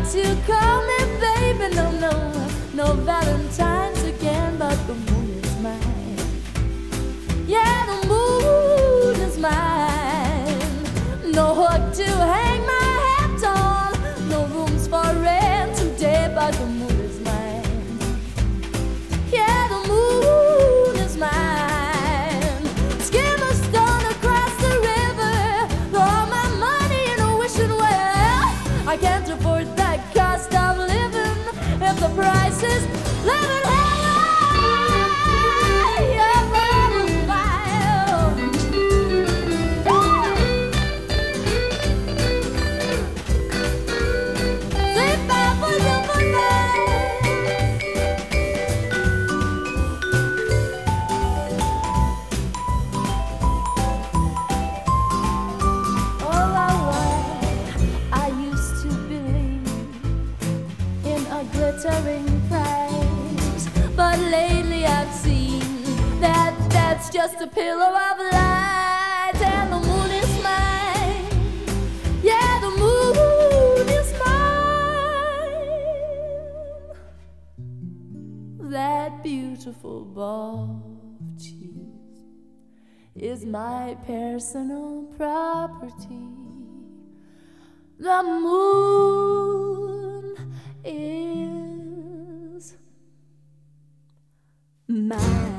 to call me baby. No, no, no Valentine's again, but the moon is mine. Yeah, the moon is mine. No hook to hang my hat on, no rooms for rent today, but the moon is mine. Yeah, the moon is mine. Skim a stone across the river, all my money in a wishing well. I can't afford that cost of living if the price is living hell. Price, but lately I've seen that that's just a pillow of light, and the moon is mine. Yeah, the moon is mine. That beautiful ball of cheese is my personal property. The moon is mine.